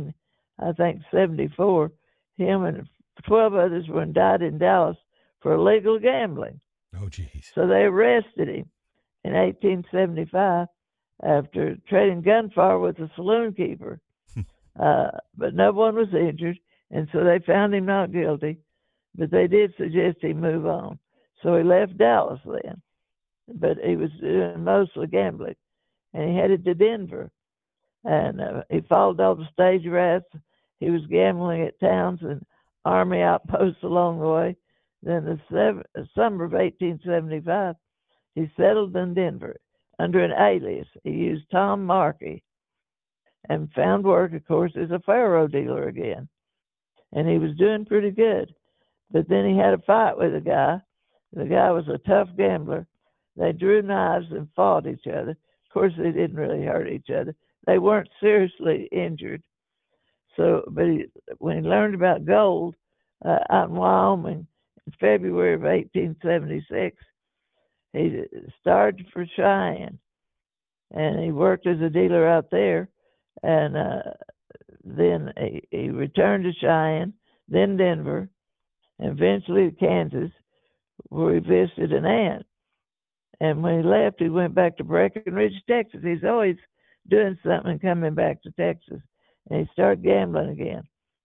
74, him and 12 others were indicted in Dallas for illegal gambling. Oh, geez. So they arrested him in 1875 after trading gunfire with a saloon keeper. But no one was injured, and so they found him not guilty. But they did suggest he move on. So he left Dallas then. But he was doing mostly gambling. And he headed to Denver. And he followed all the stage rats. He was gambling at towns and army outposts along the way. Then the summer of 1875, he settled in Denver under an alias. He used Tom Markey and found work, of course, as a faro dealer again. And he was doing pretty good. But then he had a fight with a guy. The guy was a tough gambler. They drew knives and fought each other. Of course, they didn't really hurt each other. They weren't seriously injured. So, but when he learned about gold out in Wyoming in February of 1876, he started for Cheyenne, and he worked as a dealer out there, and then he returned to Cheyenne, then Denver, and eventually Kansas, where he visited an aunt. And when he left, he went back to Breckenridge, Texas. He's always doing something and coming back to Texas. And he started gambling again.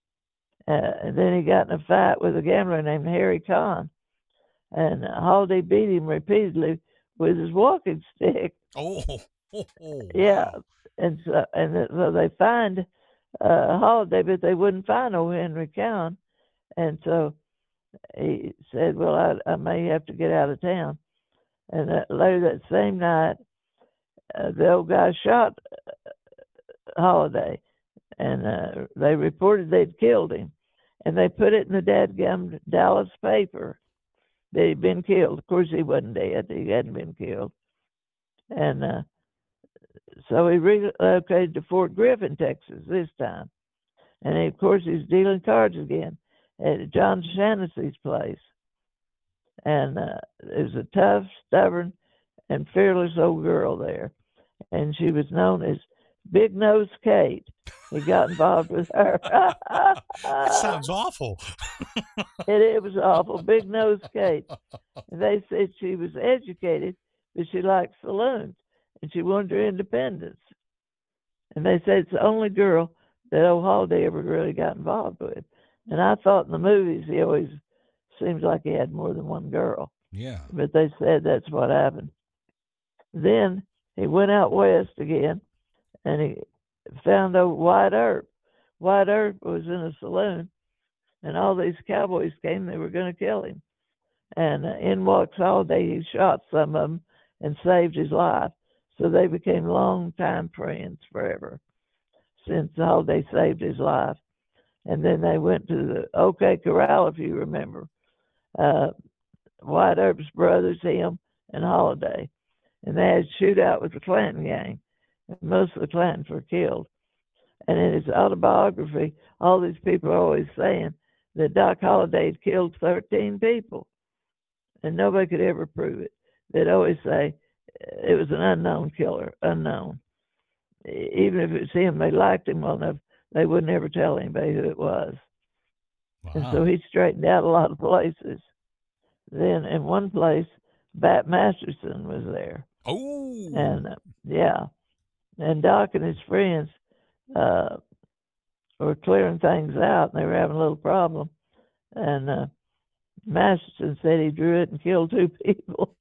And then he got in a fight with a gambler named Harry Kahn. And Holiday beat him repeatedly with his walking stick. Oh, Yeah. wow. And so they fined Holiday, but they wouldn't find old Henry Kahn. And so he said, well, I may have to get out of town. And later that same night, the old guy shot Holiday, and they reported they'd killed him. And they put it in the dadgum Dallas paper that he'd been killed. Of course, he wasn't dead. He hadn't been killed. And so he relocated to Fort Griffin, Texas this time. And of course, he's dealing cards again at John Shaughnessy's place. And there was a tough, stubborn, and fearless old girl there. And she was known as Big Nose Kate. He got involved with her. That sounds awful. It was awful. Big Nose Kate. And they said she was educated, but she liked saloons, and she wanted her independence. And they said it's the only girl that old Holiday ever really got involved with. And I thought in the movies he always seems like he had more than one girl. Yeah. But they said that's what happened. Then he went out west again, and he found old White Earp. White Earp was in a saloon, and all these cowboys came. They were going to kill him. And in walks Holiday. He shot some of them and saved his life. So they became longtime friends forever since Holiday saved his life. And then they went to the OK Corral, if you remember. White Earp's brothers, him, and Holiday. And they had a shootout with the Clanton gang. And most of the Clantons were killed. And in his autobiography, all these people are always saying that Doc Holliday had killed 13 people. And nobody could ever prove it. They'd always say it was an unknown killer, unknown. Even if it was him, they liked him well enough, they would never tell anybody who it was. Wow. And so he straightened out a lot of places. Then in one place, Bat Masterson was there. Oh. And yeah. And Doc and his friends were clearing things out, and they were having a little problem. And Masterson said he drew it and killed 2 people.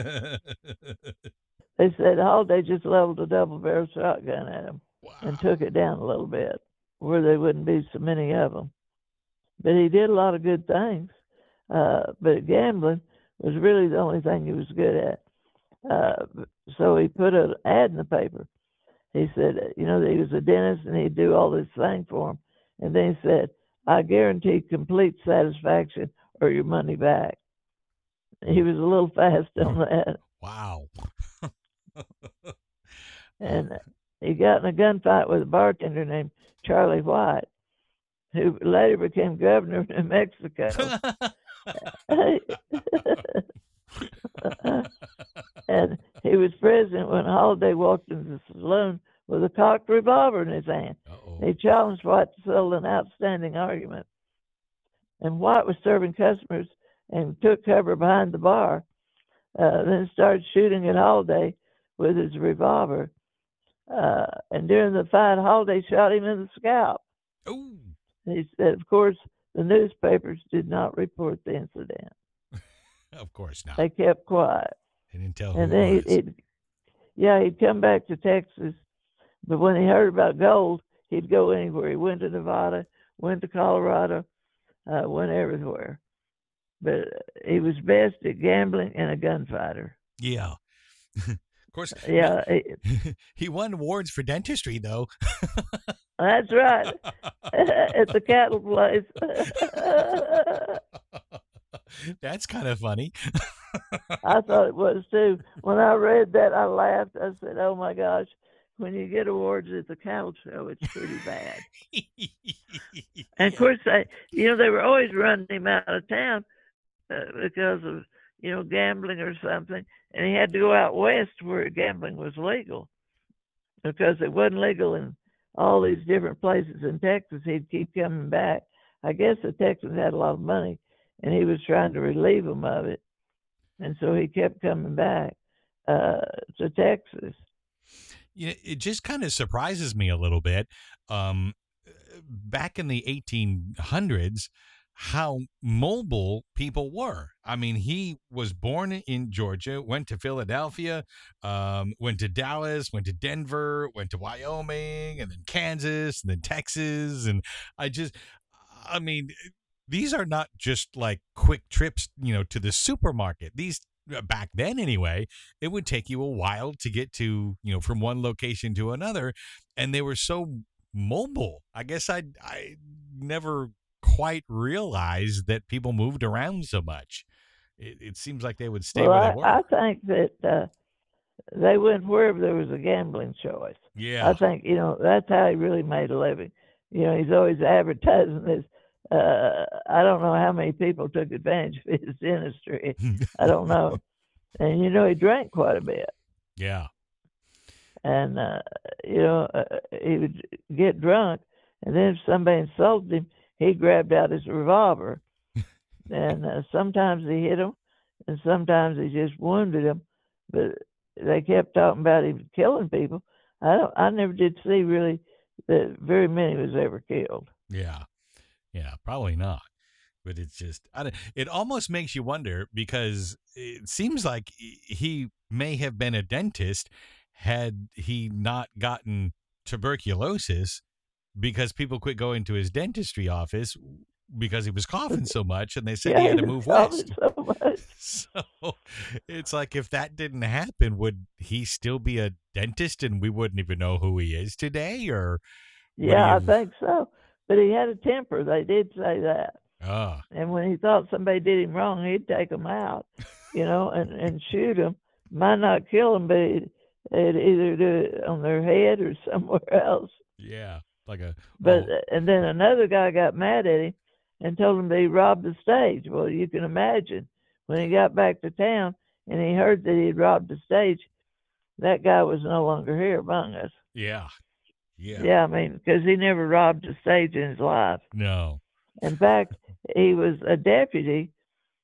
They said Holiday just leveled a double-barrel shotgun at him. Wow. And took it down a little bit where there wouldn't be so many of them. But he did a lot of good things. But gambling was really the only thing he was good at. So he put an ad in the paper. He said, you know, that he was a dentist and he'd do all this thing for him. And then he said, I guarantee complete satisfaction or your money back. He was a little fast on that. Wow. And he got in a gunfight with a bartender named Charlie White, who later became governor of New Mexico. And he was president when Holiday walked into the saloon with a cocked revolver in his hand. He challenged White to settle an outstanding argument. And White was serving customers and took cover behind the bar, then started shooting at Holiday with his revolver. And during the fight, Holiday shot him in the scalp. Ooh. He said, of course, the newspapers did not report the incident. Of course not. They kept quiet. They didn't tell and who then it was. He'd come back to Texas, but when he heard about gold, he'd go anywhere. He went to Nevada, went to Colorado, went everywhere. But he was best at gambling and a gunfighter. Yeah. Of course. Yeah. He won awards for dentistry, though. That's right. At the cattle place. That's kind of funny. I thought it was too. When I read that, I laughed. I said, "Oh my gosh, when you get awards at the cattle show, it's pretty bad." And of Yeah. course, they were always running him out of town because of gambling or something, and he had to go out west where gambling was legal because it wasn't legal in all these different places in Texas. He'd keep coming back. I guess the Texans had a lot of money, and he was trying to relieve them of it, and so he kept coming back uh, to Texas. It just kind of surprises me a little bit. Um, Back in the 1800s, how mobile people were. I mean, he was born in Georgia, went to Philadelphia, went to Dallas, went to Denver, went to Wyoming, and then Kansas, and then Texas. And I just, I mean, these are not just like quick trips, to the supermarket. These back then anyway, it would take you a while to get to, from one location to another, and they were so mobile. I guess I never quite realized that people moved around so much. It seems like they would stay Well, where they I were. think that they went wherever there was a gambling choice. I Yeah. think that's how he really made a living. He's always advertising this. I don't know how many people took advantage of his dentistry. I don't know, and he drank quite a bit, Yeah. and he would get drunk, and then if somebody insulted him, he grabbed out his revolver, and sometimes he hit him, and sometimes he just wounded him, but they kept talking about him killing people. I never did see really that very many was ever killed. Yeah. Yeah, probably not. But it's just, I don't, it almost makes you wonder because it seems like he may have been a dentist had he not gotten tuberculosis, because people quit going to his dentistry office because he was coughing so much, and they said he Yeah, had he to was move coughing west. so much. So it's like, if that didn't happen, would he still be a dentist and we wouldn't even know who he is today? Or would he Yeah, I have? think so. But he had a temper. They did say that. Ah, And when he thought somebody did him wrong, he'd take them out, and shoot them. Might not kill them, but he'd either do it on their head or somewhere else. yeah, like a But oh, and then another guy got mad at him and told him that he robbed the stage. Well, you can imagine when he got back to town and he heard that he had robbed the stage, that guy was no longer here among us. yeah, yeah, Yeah, I mean, because he never robbed a stage in his life. no, In fact, he was a deputy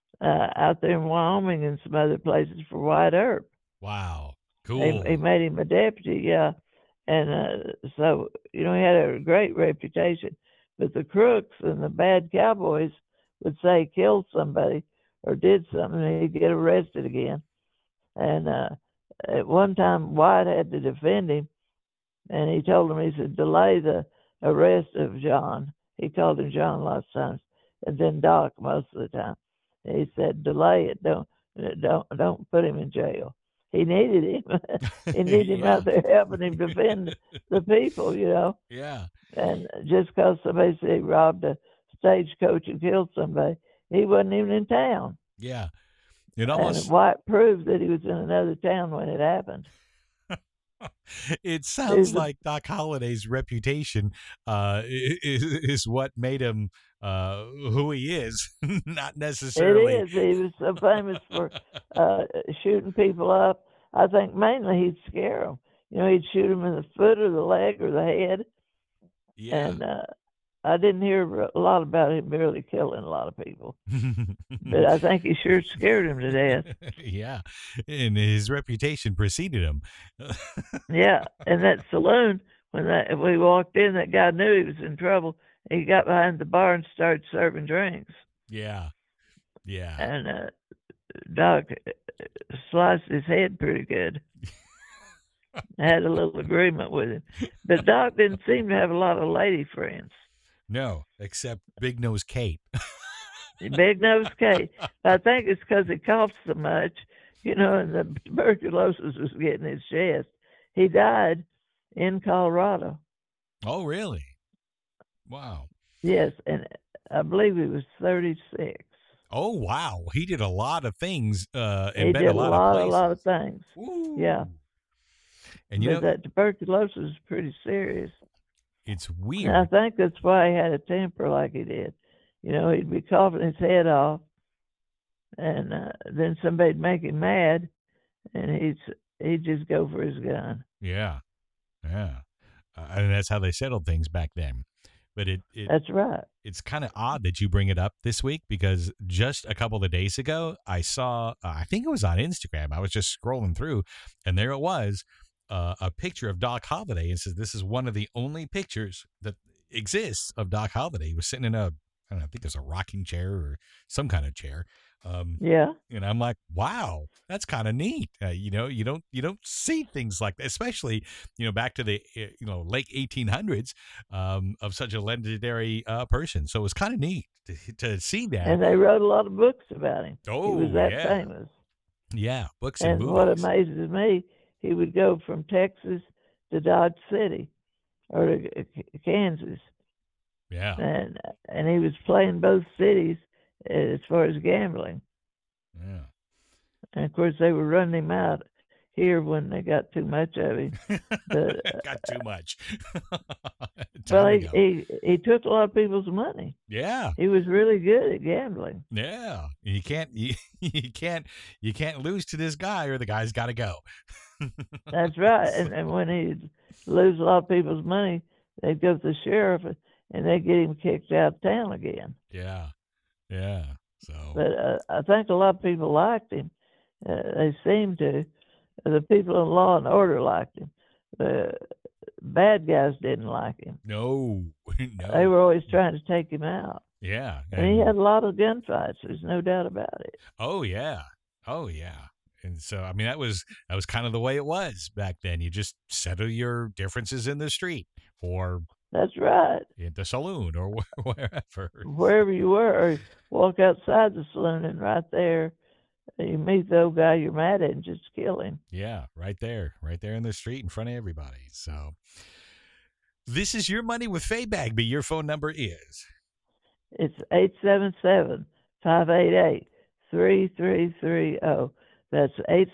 out there in Wyoming and some other places for White Earp. wow, He cool, made him a deputy, yeah. And so, he had a great reputation. But the crooks and the bad cowboys would say he killed somebody or did something, and he'd get arrested again. And at one time, White had to defend him, and he told him, he said, delay the arrest of John. He called him John lots of times, and then Doc most of the time. And he said, delay it. Don't put him in jail. He needed him. He needed him yeah, out there helping him defend the people. yeah, And just because somebody said he robbed a stagecoach and killed somebody, he wasn't even in town. yeah. It And almost White proved that he was in another town when it happened. it He sounds was like Doc Holliday's reputation is what made him who he is, not It necessarily. is. He was so famous for uh, shooting people up. I think mainly he'd scare them. He'd shoot them in the foot or the leg or the head. Yeah. And I didn't hear a lot about him really killing a lot of people. But I think he sure scared him to death. Yeah, and his reputation preceded him. Yeah. And that saloon, when we walked in, that guy knew he was in trouble. He got behind the bar and started serving drinks. Yeah, yeah. And Doc sliced his head pretty good. I had a little agreement with him. But Doc didn't seem to have a lot of lady friends. No, except Big Nose Kate. Big Nose Kate. I think it's because he coughed so much, and the tuberculosis was getting his chest. He died in Colorado. Oh, really? Wow. Yes, and I believe he was 36. Oh wow, he did a lot of things and He been a did lot of a lot of places. things. Yeah, Ooh. And but that tuberculosis is pretty serious. it's And I weird. think that's why he had a temper like he did. He'd be coughing his head off, and then somebody'd make him mad, and he'd just go for his gun. Yeah, yeah. And that's how they settled things back then. But That's right. it's kind of odd that you bring it up this week because just a couple of days ago, I saw, I think it was on Instagram. I was just scrolling through, and there it was, a picture of Doc Holliday. And says this is one of the only pictures that exists of Doc Holliday. He was sitting in I don't know, I think it was a rocking chair or some kind of chair. Um, Yeah, and I'm like, wow, that's kind of neat. You don't see things like that, especially back to the late 1800s of such a legendary person. So it was kind of neat to see that. and they wrote a lot of books about him. He was Oh that yeah, famous. yeah, books and And what movies. amazes me, he would go from Texas to Dodge City or to Kansas, Yeah, and he was playing both cities as far as gambling. yeah. And of course, they were running him out here when they got too much of him. But Got too much. well, Time to go. he took a lot of people's money. Yeah, He was really good at gambling. yeah. You can't you can't lose to this guy or the guy's got to go. That's right. So, And when he'd lose a lot of people's money, they'd go to the sheriff and they'd get him kicked out of town again. yeah, yeah. So But I think a lot of people liked him. They seemed to. The people in law and order liked him. The bad guys didn't like him. no, They no. were always trying to take him out. Yeah, And he and had a lot of gunfights. There's no doubt about it. oh yeah, oh yeah. And so I mean that was kind of the way it was back then. You just settle your differences in the street or That's right. in the saloon or wherever. Wherever you were, or walk outside the saloon and right there, you meet the old guy you're mad at and just kill him. Yeah, right there in the street in front of everybody. So this is your money with Faye Bagby. Your phone number is It's 877-588-3330. That's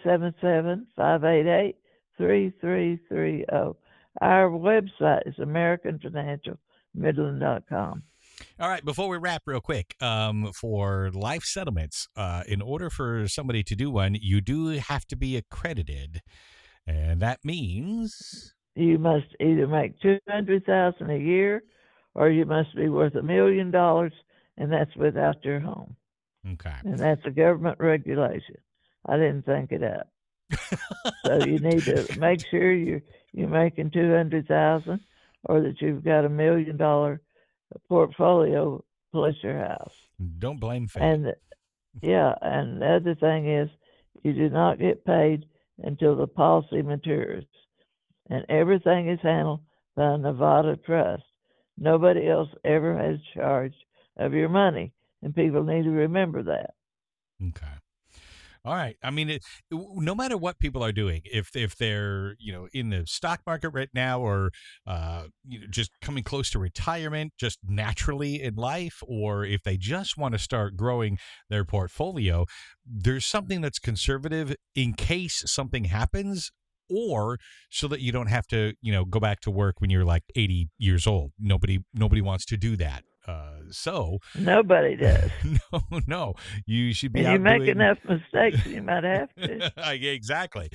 877-588-3330. Our website is AmericanFinancialMidland.com. all right. Before we wrap, real quick, for life settlements, in order for somebody to do one, you do have to be accredited, and that means You must either make $200,000 a year or you must be worth $1 million, and that's without your home. okay. And that's a government regulation. I didn't think it up. So you need to make sure you're making 200,000 or that you've got $1 million portfolio plus your house. Don't blame Faye. And yeah, and the other thing is you do not get paid until the policy matures. And everything is handled by a Nevada trust. Nobody else ever has charge of your money, and people need to remember that. Okay. All right. I mean, no matter what people are doing, if they're in the stock market right now, or just coming close to retirement, just naturally in life, or if they just want to start growing their portfolio, there's something that's conservative in case something happens. Or so that you don't have to, go back to work when you're like 80 years old. Nobody wants to do that. So Nobody does. no, you should be And you out make doing. enough mistakes, you might have to. Exactly.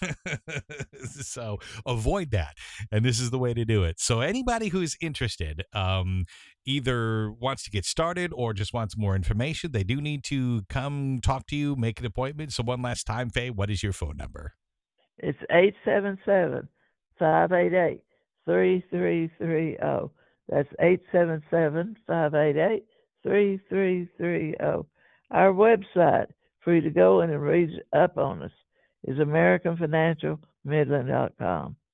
So avoid that, and this is the way to do it. So anybody who's interested, either wants to get started or just wants more information, they do need to come talk to you, make an appointment. So one last time, Faye, what is your phone number? It's 877-588-3330. That's 877-588-3330. Our website for you to go in and read up on us is AmericanFinancialMidland.com.